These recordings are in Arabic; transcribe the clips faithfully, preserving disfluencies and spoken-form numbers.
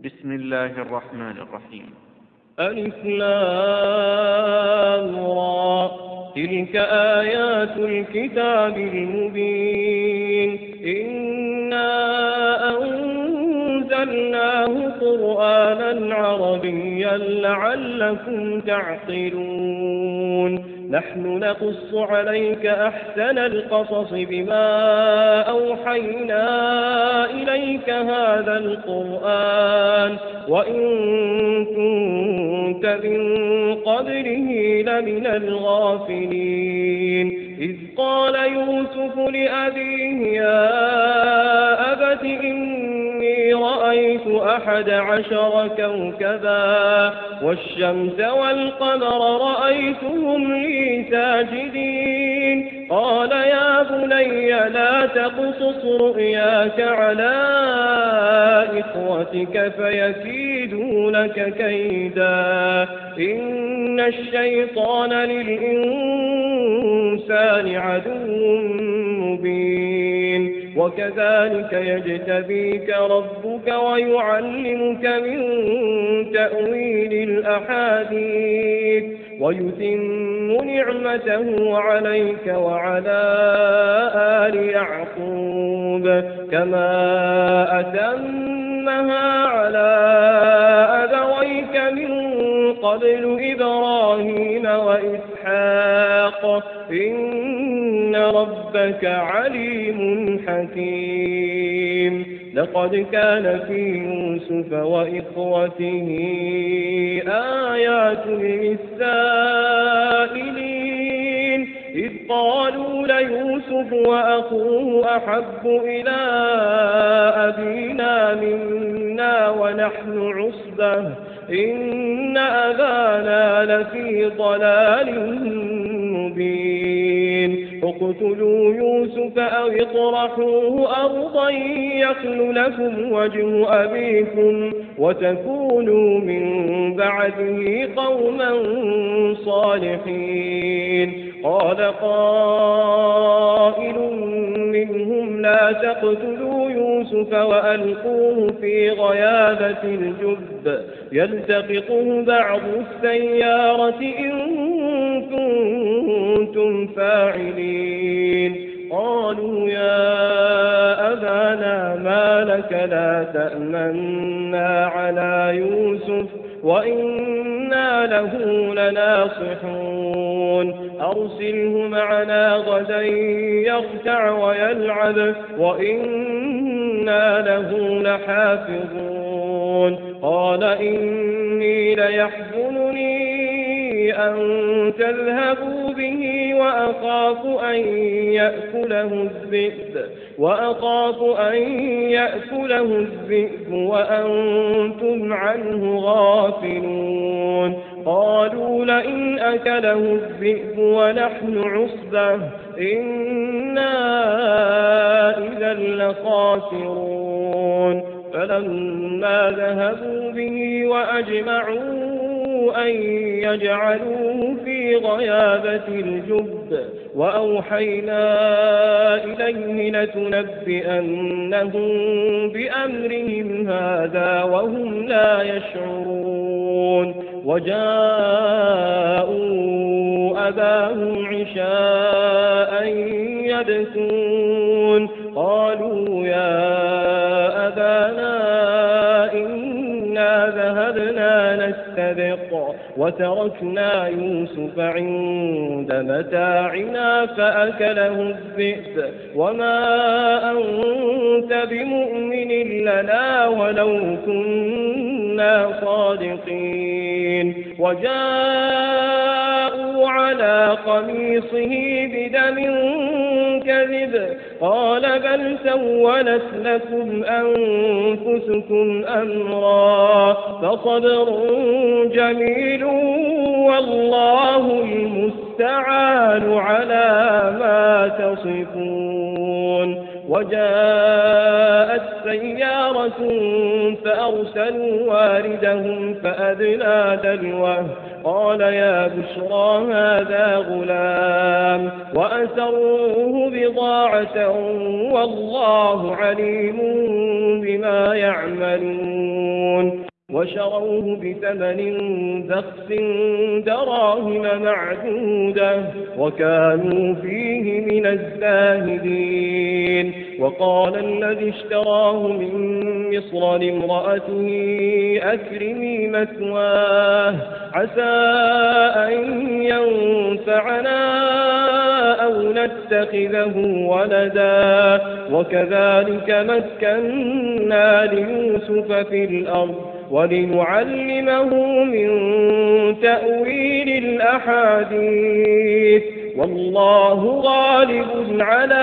بسم الله الرحمن الرحيم. ألف لام را، تلك آيات الكتاب المبين. إنا أنزلناه قرآنا عربيا لعلكم تعقلون. نحن نقص عليك أحسن القصص بما أوحينا إليك هذا القرآن وإن كنت من قبله لمن الغافلين. إذ قال يوسف لأبيه يا أبت إني رأيت أحد عشر كوكبا والشمس والقمر رأيتهم لي ساجدين. قال يا بني لا تقصص رؤياك على إخوتك فيكيدوا لك كيدا إن الشيطان للإنسان عدو مبين. وكذلك يجتبيك ربك ويعلمك من تأويل الأحاديث ويتم نعمته عليك وعلى آل يعقوب كما أتمها على أبويك من قبل إبراهيم وإسحاق إن ربك عليم حكيم. لقد كان في يوسف وإخوته آيات للسائلين إذ قالوا ليوسف وأخوه أحب إلى أبينا منا ونحن عصبة إن أبانا لفي ضلال مبين. اقتلوا يوسف أو اطرحوه أرضا يخل لكم وجه أبيكم وتكونوا من بعده قوما صالحين. قال قائل منهم لا تقتلوا يوسف وألقوه في غيابة الجب يلتقطه بعض السيارة إن كنتم فاعلين. قالوا يا أبانا ما لك لا تأمنا على يوسف وإنا له لناصحون. أرسله معنا غدا يرتع ويلعب وإنا له لحافظون. قال إني ليحزنني أن تذهبوا به وأخاف أن يأكله الذئب وأخاف أن يأكله الذئب وأنتم عنه غافلون. قالوا لئن أكله الذئب ونحن عصبة إنا إذا لخاسرون. فلما ذهبوا به وأجمعوا أن يجعلوه في غيابة الجب وأوحينا إليه لتنبئنهم بأمرهم هذا وهم لا يشعرون. وجاءوا أباهم عشاء يبكون. قالوا يا أبانا إنا ذهبنا نستبق وتركنا يوسف عند متاعنا فأكله الذئب وما أنت بمؤمن لنا ولو كنا صادقين. وجاءوا على قميصه بدم كذب قال بل سولت لكم أنفسكم أمرا فصبر جميل والله المستعان على ما تصفون. وجاءت سيارة فأرسلوا واردهم فأدلى دلوه قال يا بشرى هذا غلام وأسروه بضاعة والله عليم بما يعملون. وشروه بثمن بخس دراهم معدودة وكانوا فيه من الزاهدين. وقال الذي اشتراه من مصر لامرأته أكرمي مثواه عسى أن ينفعنا أو نتخذه ولدا وكذلك مكنا ليوسف في الأرض ولنعلمه من تأويل الأحاديث والله غالب على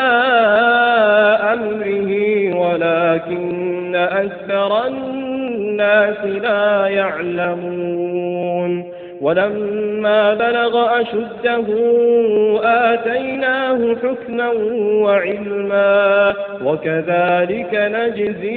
أمره ولكن أكثر الناس لا يعلمون. ولما بلغ أشده آتيناه حكما وعلما وكذلك نجزي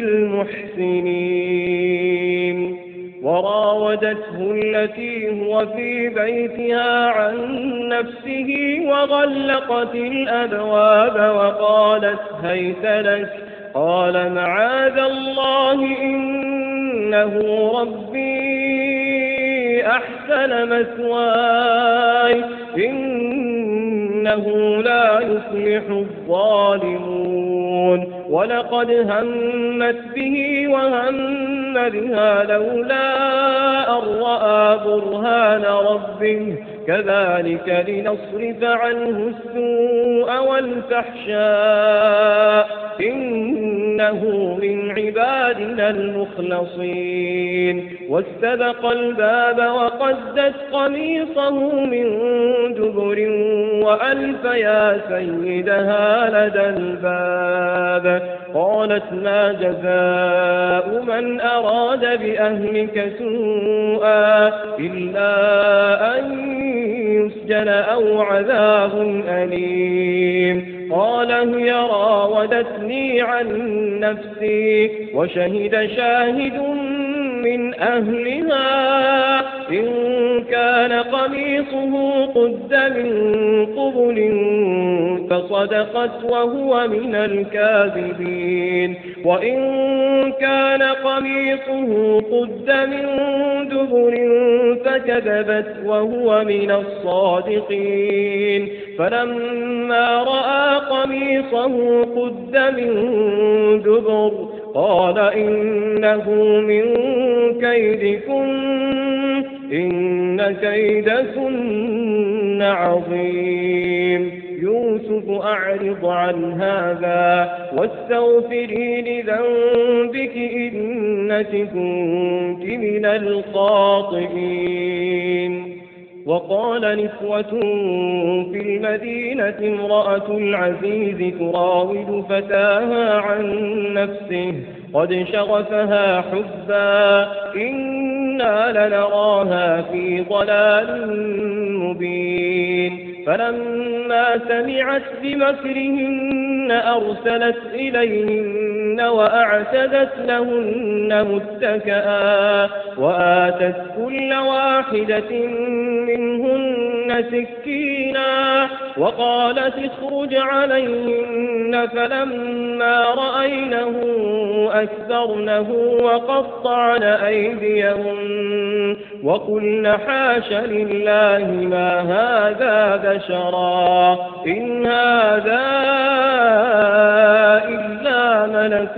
المحسنين. وراودته التي هو في بيتها عن نفسه وغلقت الأبواب وقالت هيت لك قال معاذ الله إنه ربي أحسن مثواي إنه لا يفلح الظالمون. ولقد همت به وهم بها لولا أن رأى برهان ربه كذلك لنصرف عنه السوء والفحشاء إنه من عبادنا المخلصين. واستبق الباب وقدت قميصه من دبر وألف يا سيدها لدى الباب قالت ما جزاء من أراد بأهلك سوءا إلا أن يسجن أو عذاب أليم. قال هي راودتني عن نفسي وشهد شاهد من أهلها إن كان قميصه قد من قبل فصدقت وهو من الكاذبين وإن كان قميصه قد من دبر فكذبت وهو من الصادقين. فلما رأى قميصه قد من دبر قال إنه من كيدكن إن كيدكن عظيم. يوسف أعرض عن هذا واستغفري لذنبك إنك كنت من الخاطئين. وقال نسوة في المدينة امرأة العزيز تراود فتاها عن نفسه قد شغفها حبا إنا لنراها في ضلال مبين. فلما سمعت بمكرهن أرسلت إليهن وأعتدت لهن متكئا وآتت كل واحدة منهن سكينا وقالت اخرج عليهن. فلما رأينه أكبرنه وقطعن أيديهن وقلن حاش لله ما هذا بشرا إن هذا إلا ملك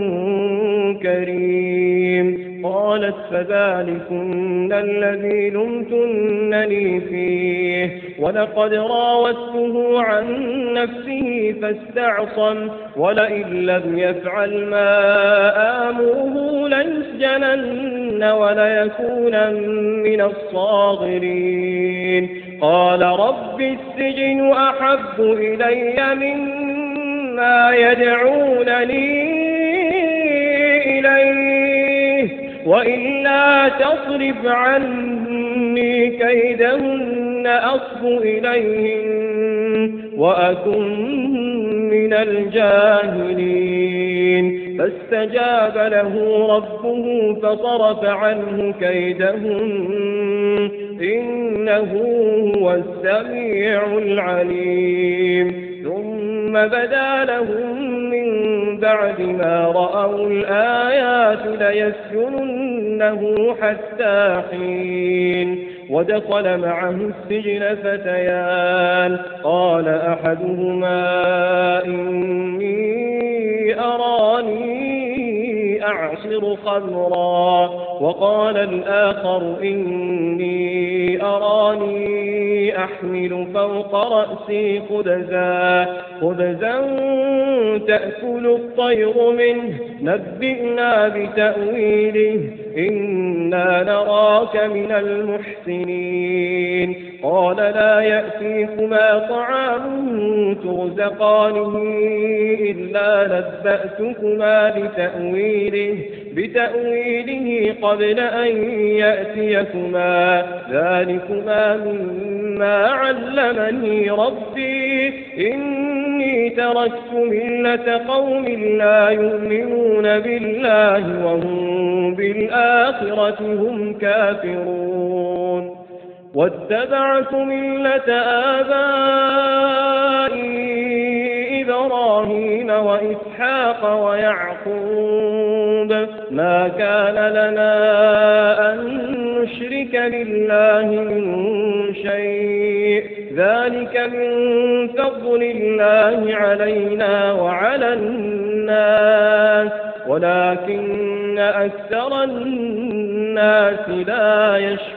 كريم. قالت فذلكن الذي لمتنني فيه ولقد راودته عن نفسه فاستعصم ولئن لم يفعل ما آمره ليسجنن وليكون من الصاغرين. قال رب السجن أحب إلي مما يدعونني إليه وإلا تصرف عني كيدهن أصب إليهن وأكن من الجاهلين. فاستجاب له ربه فصرف عنه كيدهن إنه هو السميع العليم. ثم بدا لهم من بعد ما رأوا الآيات ليسجنن لأمتعنه حتى حين. ودخل معه السجن فتيان قال أحدهما إني أراني أعصر خمرا وقال الآخر إني أراني أحمل فوق رأسي خبزا خبزا تأكل الطير منه نبئنا بتأويله إنا نراك من المحسنين. قال لا يأتيكما طعام ترزقانه إلا نبأتكما بتأويله بتأويله قبل أن يأتيكما ذلكما مما علمني ربي إني تركت ملة قوم لا يؤمنون بالله وهم بالآخرة هم كافرون. واتبعت ملة آبائي إبراهيم وإسحاق ويعقوب ما كان لنا أن نشرك بالله من شيء ذلك من فضل الله علينا وعلى الناس ولكن أكثر الناس لا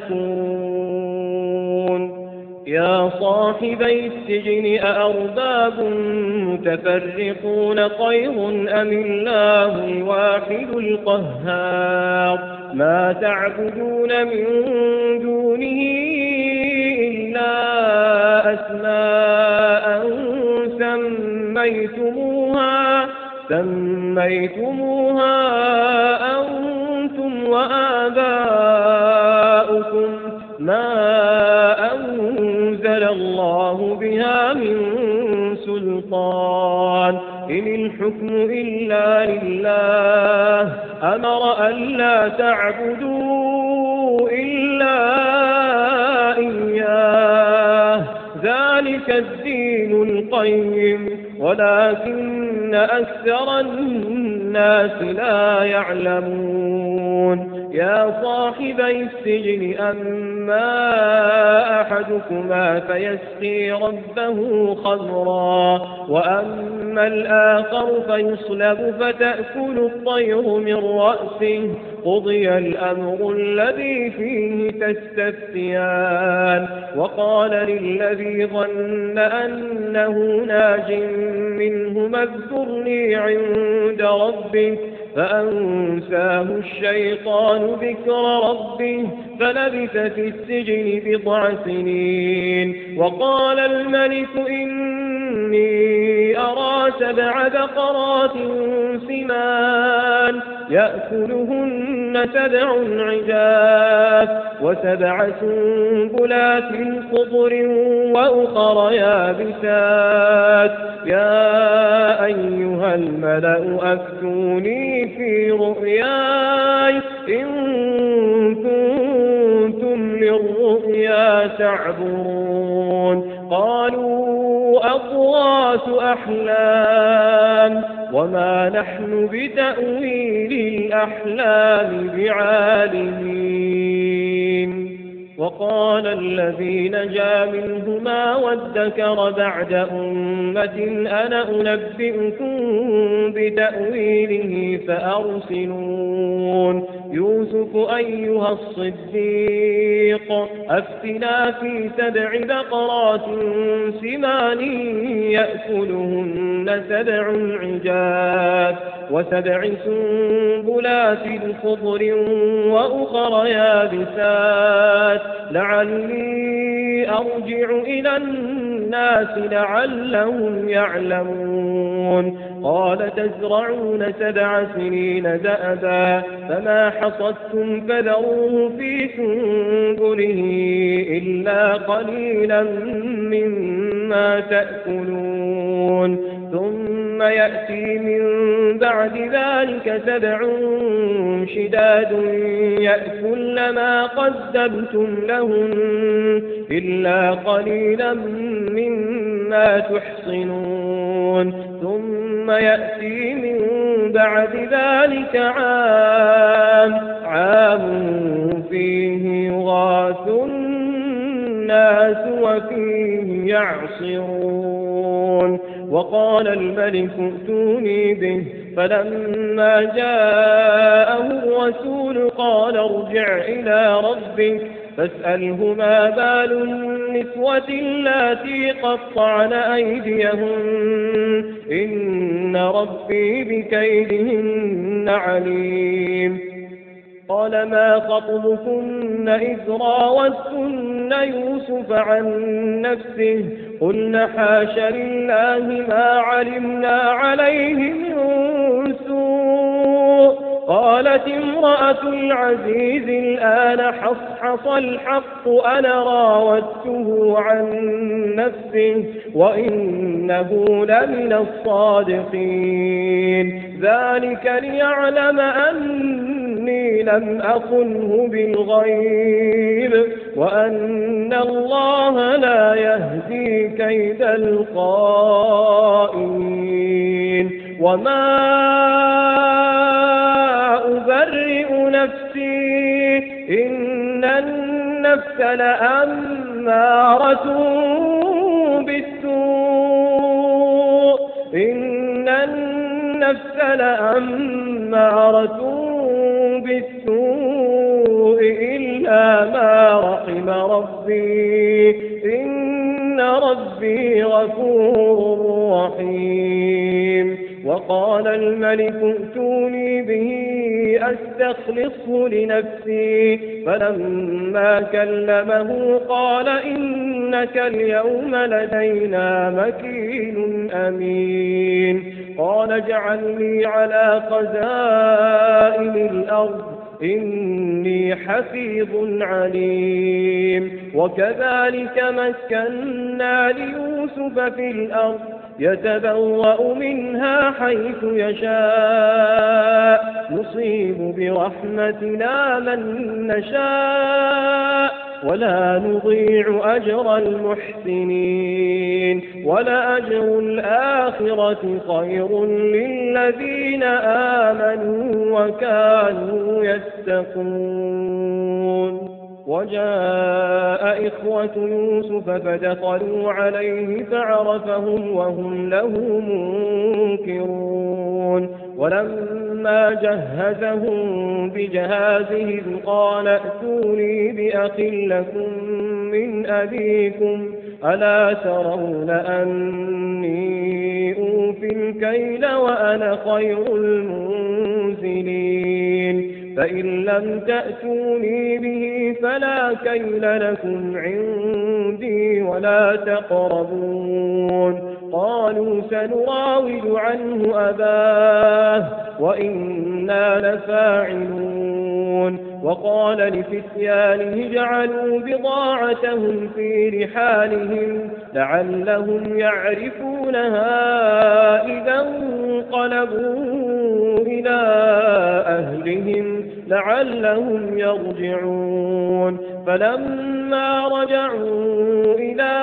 يشكرون. يا صاحبي السجن أأرباب متفرقون خير أم الله الواحد القهار ما تعبدون من دونه إلا أسماء سميتموها سميتموها أنتم وآباؤكم ما أنزل الله بها من سلطان إن الحكم إلا لله أمر ألا تعبدوا إلا إياه ذلك الدين القيم ولكن أكثر الناس لا يعلمون. يا صاحبي السجن أما أحدكما فيسقي ربه خمرا وأما الآخر فيصلب فتأكل الطير من رأسه قضي الأمر الذي فيه تستفتيان. وقال للذي ظن أنه ناج منهما اذكرني عند ربه فأنساه الشيطان ذكر ربه فلبث في السجن بضع سنين. وقال الملك إني أرى سبع بقرات سمان يأكلهن سبع عجاف وسبع سنبلات خضر وأخر يابسات يا أيها الملأ أفتوني في رؤياي إن كنتم للرؤيا تعبرون. قالوا أضغاث أحلام وما نحن بتأويل الأحلام بعالمين. وقال الذي نجا منهما وادكر بعد أمة أنا أنبئكم بتأويله فأرسلون. يوسف أيها الصديق أفتنا في سبع بقرات سمان يأكلهن سبع عجاف وسبع سنبلات خضر وأخر يابسات لعلي أرجع إلى الناس لعلهم يعلمون. قال تزرعون سبع سنين دأبا فما حصدتم فذروه في سنبله إلا قليلا مما تأكلون ثم يأتي من بعد ذلك سبع شداد يأكل ما قدمتم لهم إلا قليلا مما تحصنون ثم يأتي من بعد ذلك عام عام فيه يغاث الناس وفيه يعصرون. وقال الملك ائتوني به، فلما جاءه الرسول قال ارجع إلى ربك فاسأله ما بال النسوة اللاتي قطعن أيديهن إن ربي بكيدهن عليم. قال ما خطبكن إذ راوتن يوسف عن نفسه قلن حاش لله ما علمنا عليه من سوء. قالت امرأة العزيز الآن حصحص الحق أنا راودته عن نفسه وإنه لمن الصادقين. ذلك ليعلم أني لم أخنه بالغيب وأن الله لا يهدي كيد الخائنين. وما أبرئ نفسي إن النفس لأمارة بالسوء إن النفس لأمارة بالسوء إلا ما رحم ربي إن ربي غفور رحيم. وقال الملك ائتوني به أستخلصه لنفسي فلما كلمه قال إنك اليوم لدينا مكين أمين. قال اجعلني على خزائن الأرض إني حفيظ عليم. وكذلك مكنا ليوسف في الأرض يتبوأ منها حيث يشاء نصيب برحمتنا من نشاء ولا نضيع أجر المحسنين. ولأجر الآخرة خير للذين آمنوا وكانوا يتقون. وجاء إخوة يوسف فدخلوا عليه فعرفهم وهم له منكرون. ولما جهزهم بجهازهم قال ائتوني بأخ لكم من أبيكم ألا ترون أني أوفي الكيل وأنا خير المنزلين. فإن لم تأتوني به فلا كيل لكم عندي ولا تقربون. قالوا سنراود عنه أباه وإنا لفاعلون. وقال لفتيانه اجعلوا بضاعتهم في رحالهم لعلهم يعرفونها إذا انقلبوا إلى أهلهم لعلهم يرجعون. فلما رجعوا إلى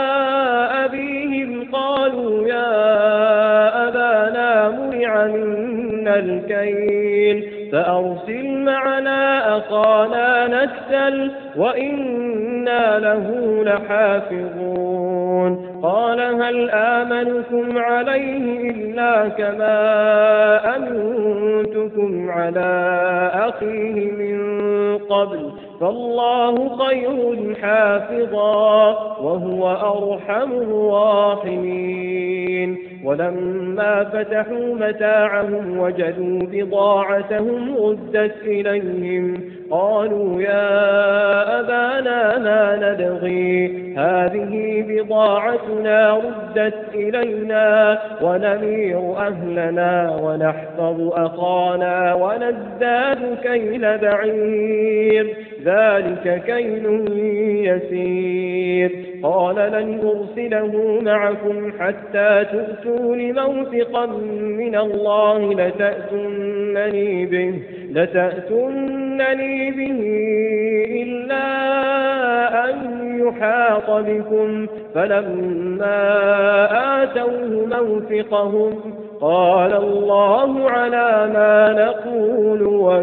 أبيهم قالوا يا أبانا منع منا الكيل فأرسل معنا أخانا نكتل وإنا له لحافظون. قال هل آمنكم عليه إلا كما أمنتكم على أخيه من قبل فالله خير حافظا وهو أرحم الراحمين. ولما فتحوا متاعهم وجدوا بضاعتهم ردت إليهم قالوا يا أبانا ما نبغي هذه بضاعتنا ردت إلينا ونمير أهلنا ونحفظ أخانا ونزداد كيل بعير ذلك كيل يسير. قال لن أرسله معكم حتى تؤتون موثقا من الله لتأتونني به لتأتونني به إلا أن يحاط بكم. فلما آتوه موثقهم قال الله على ما نقول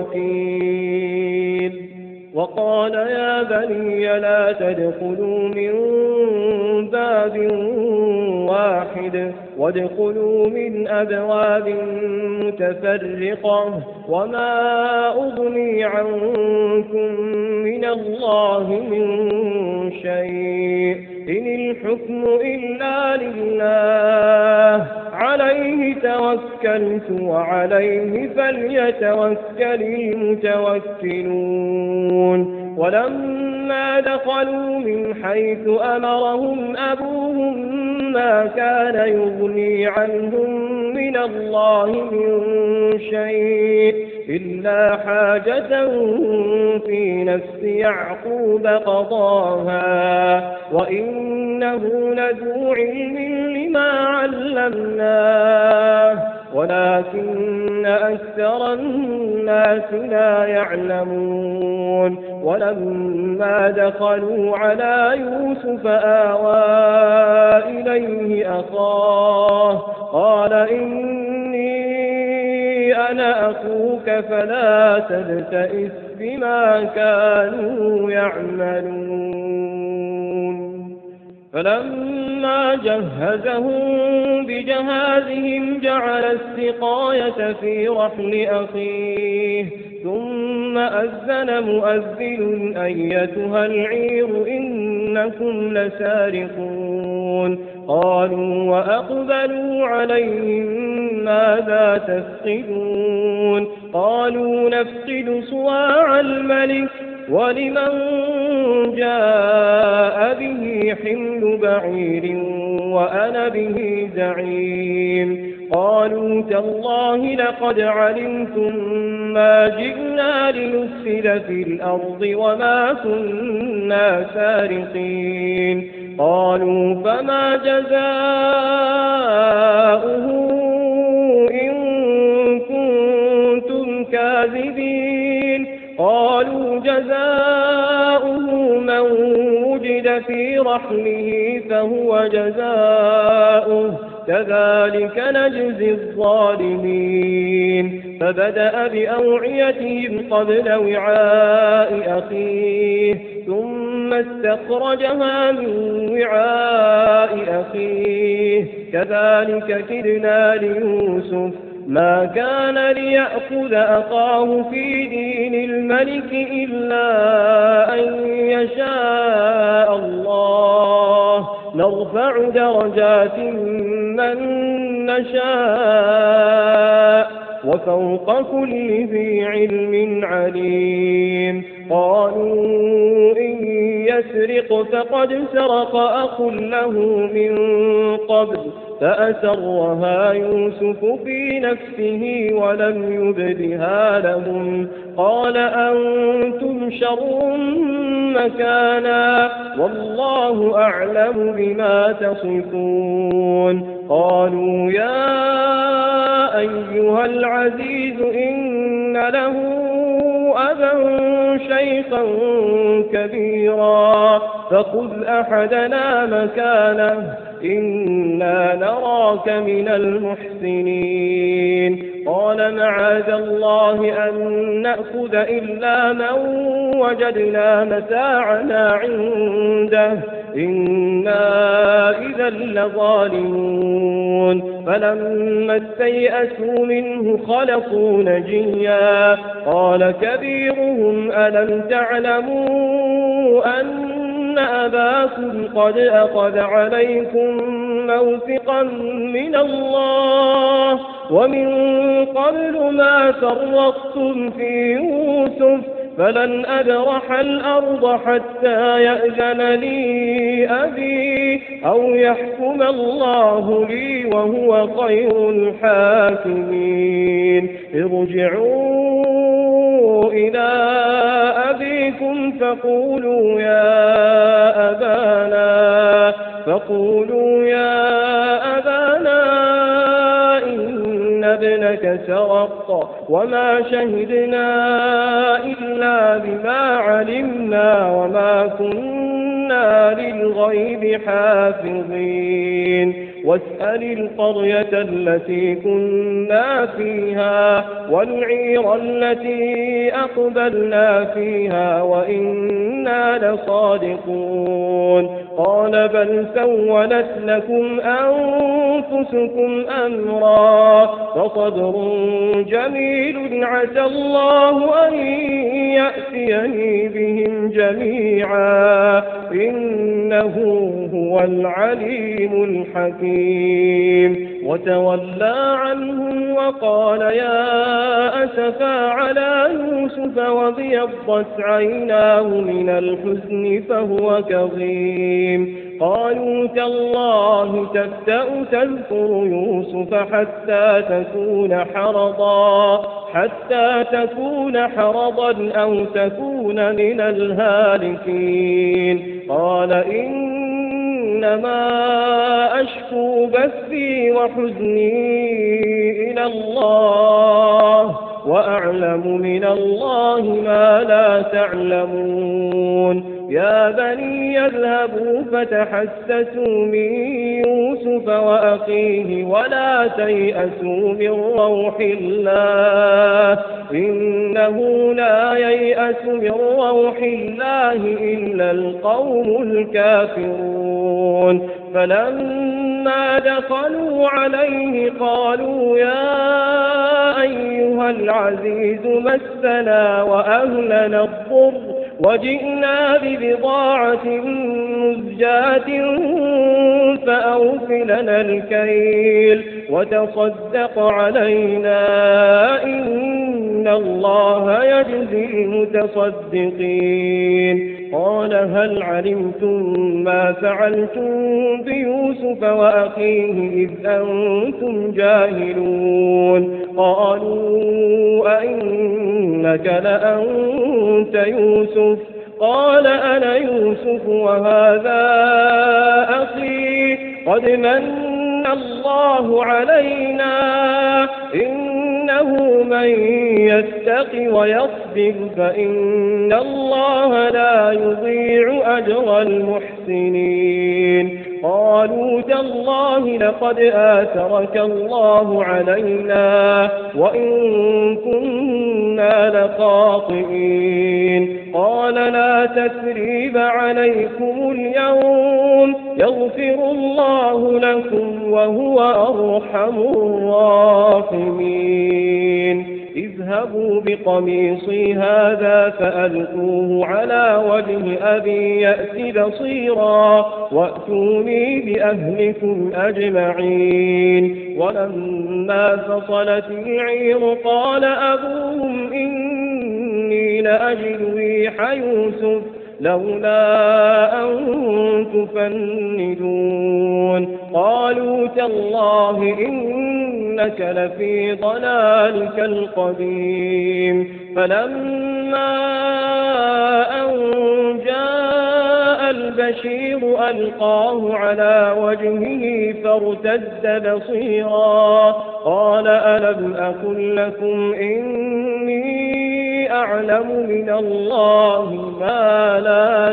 وكيل. وقال يا بني لا تدخلوا من باب واحد وادخلوا من أبواب متفرقة وما أغني عنكم من الله من شيء إن الحكم إلا لله عليه توكلت وعليه فليتوكل المتوكلون. ولما دخلوا من حيث أمرهم أبوهم ما كان يغني عنهم من الله من شيء إلا حاجة في نفس يعقوب قضاها وإنه لذو علم لما علمناه ولكن أكثر الناس لا يعلمون. ولما دخلوا على يوسف آوى إليه أخاه قال إني أنا أخوك فلا تبتئس بما كانوا يعملون. فلما جهزهم بجهازهم جعل السقاية في رحل أخيه ثم أذن مؤذن أيتها العير إنكم لسارقون. قالوا وأقبلوا عليهم ماذا تفقدون؟ قالوا نفقد صواع الملك ولمن جاء به حمل بعير وأنا به زعيم. قالوا تالله لقد علمتم ما جئنا لنفسد في الأرض وما كنا سارقين. قالوا فما جزاؤه إن كنتم كاذبين؟ قالوا جزاؤه من وجد في رحله فهو جزاؤه كذلك نجزي الظالمين. فبدأ بأوعيتهم قبل وعاء أخيه ثم استخرجها من وعاء أخيه كذلك كدنا ليوسف ما كان ليأخذ أخاه في دين الملك إلا أن يشاء الله نرفع درجات من نشاء وفوق كل ذي علم عليم. قالوا إن يسرق فقد سرق أخ له من قبل فأسرها يوسف في نفسه ولم يبدها لهم. قال أنتم شر مكانا والله أعلم بما تصفون. قالوا يا أيها العزيز إن له أبا شيخا كبيرا فخذ أحدنا مكانه إنا نراك من المحسنين. قال معاذ الله أن نأخذ إلا من وجدنا متاعنا عنده إنا إذا لظالمون. فلما استيئسوا منه خلصوا نجيا. قال كبيرهم ألم تعلموا أن أباكم قد أخذ عليكم موثقا من الله ومن قبل ما فرطتم في يوسف فلن أبرح الأرض حتى يأذن لي أبي أو يحكم الله لي وهو خير الحاكمين. ارجعوا إلى أبيكم فقولوا يا أبانا فقولوا يا أبانا إن ابنك سرق وما شهدنا إلا بما علمنا وما كنا للغيب حافظين. واسأل القرية التي كنا فيها والعير التي أقبلنا فيها وإنا لصادقون قال بل سولت لكم أنفسكم أمرا فصبر جميل عسى الله أن يأتيني بهم جميعا إنه هو العليم الحكيم وتولى عنهم وقال يا أسفا على يوسف وابيضت عيناه من الحزن فهو كظيم قالوا تالله تفتأ تذكر يوسف حتى تكون حرضا حتى تكون حرضا أو تكون من الهالكين قال إنما أشكو بثي وحزني إلى الله وأعلم من الله ما لا تعلمون يا بني اذهبوا فتحسسوا من يوسف وأخيه ولا تيأسوا من روح الله إنه لا ييأس من روح الله إلا القوم الكافرون فلما دخلوا عليه قالوا يا أيها العزيز مسنا وأهلنا الضر وجئنا ببضاعة مزجاة فأوف لنا الكيل وتصدق علينا إن الله يجزي المتصدقين قال هل علمتم ما فعلتم بيوسف وأخيه إذ أنتم جاهلون قالوا أئنك لأنت يوسف قال أنا يوسف وهذا أخي قد من الله علينا إنه من يتق ويصبر فإن الله لا يضيع أجر المحسنين قالوا تالله لقد آثرك الله علينا وإن كنا لخاطئين قال لا تثريب عليكم اليوم يغفر الله لكم وهو أرحم الراحمين اذهبوا بقميصي هذا فألقوه على وجه أبي يأت بصيرا وأتوني بأهلكم أجمعين ولما فصلت العير قال أبوهم إني لأجد ريح يوسف لولا أن تفندون قالوا تالله إنك لفي ضلالك القديم فلما أن جاء البشير ألقاه على وجهه فارتد بصيرا قال ألم أقل لكم إني أعلم من الله ما لا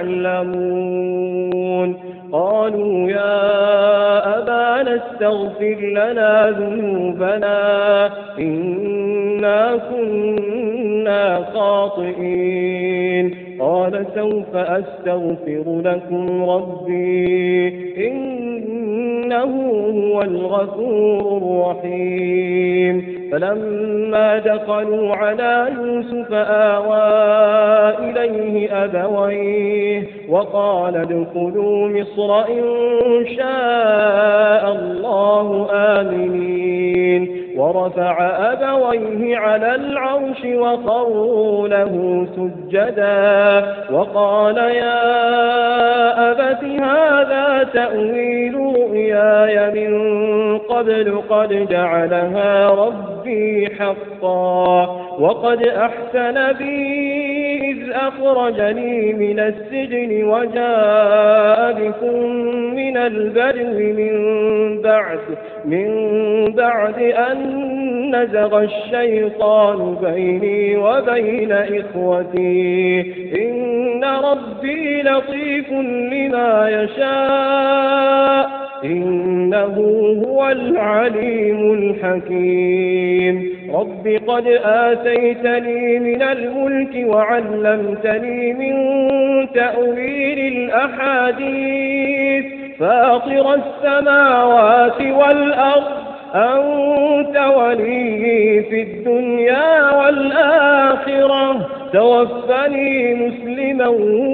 تعلمون قالوا يا أبانا استغفر لنا ذنوبنا إنا كنا خاطئين قال سوف أستغفر لكم ربي إنه هو الغفور الرحيم فلما دخلوا على يوسف آوى إليه أبويه وقال ادخلوا مصر إن شاء الله آمنين ورفع أبويه على العرش وخروا له سجدا وقال يا أبت هذا تأويل رؤياي من قبل قد جعلها ربي حقا وقد أحسن بي إذ أخرجني من السجن وجاء بكم من البدو من بعد من بعد أن نزغ الشيطان بيني وبين إخوتي إن ربي لطيف لما يشاء إنه هو العليم الحكيم رب قد آتيتني من الملك وعلمتني من تأويل الأحاديث فاطر السماوات والأرض أنت ولي في الدنيا والآخرة توفني مسلما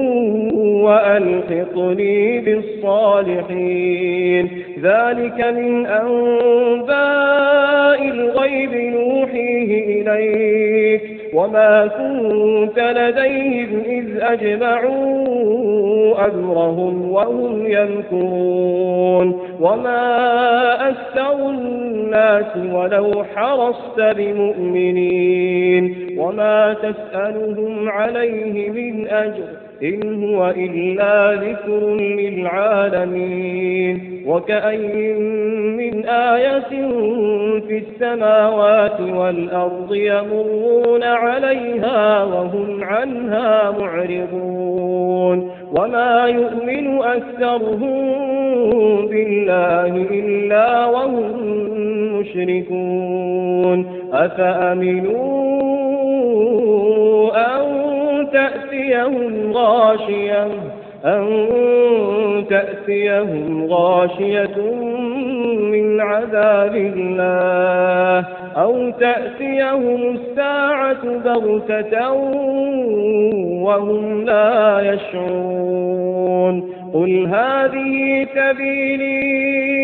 وألحقني بالصالحين ذلك من أنباء الغيب نوحيه إليك وما كنت لديهم إذ أجمعوا أمرهم وهم يمكرون وما أكثر الناس ولو حرصت بمؤمنين وما تسألهم عليه من أجر إن هو إلا ذكر للعالمين وكأي من آية في السماوات والأرض يمرون عليها وهم عنها معرضون وما يؤمن أكثرهم بالله إلا وهم مشركون أفأمنوا أن تأتيهم غاشية أن تأتيهم غاشية من عذاب الله أو تأتيهم الساعة بغتة وهم لا يشعرون قل هذه سبيلي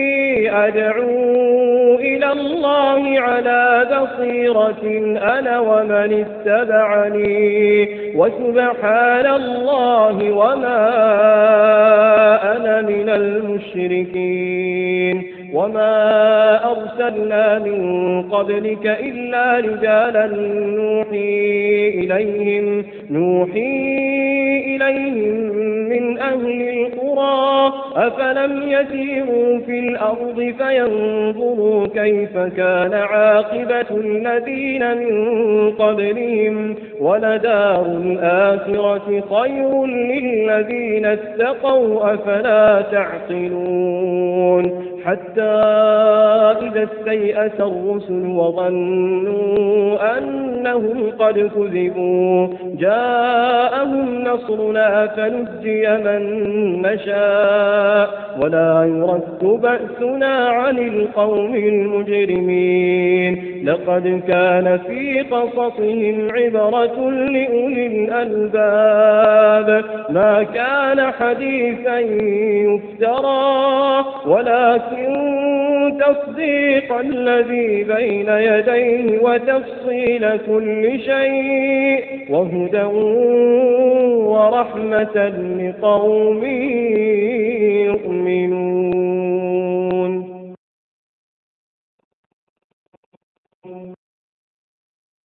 أدعو إلى الله على بصيرة أنا ومن اتبعني وسبحان الله وما أنا من المشركين وما أرسلنا من قبلك إلا رجالا نوحي إليهم نوحي إليهم من أهل القرى أفلم يسيروا في الأرض فينظروا كيف كان عاقبة الذين من قبلهم ولدار الآخرة خير للذين اتقوا أفلا تعقلون حتى إذا استيأس الرسل وظنوا أنهم قد كذبوا جاءهم نصرنا فنجي من نشاء ولا يرد بأسنا عن القوم المجرمين لقد كان في قصصهم عبرة لأولي الألباب ما كان حديثا يفترى ولكن تصديق الذي بين يديه وتفصيل كل شيء وهدى ورحمة لقوم يؤمنون.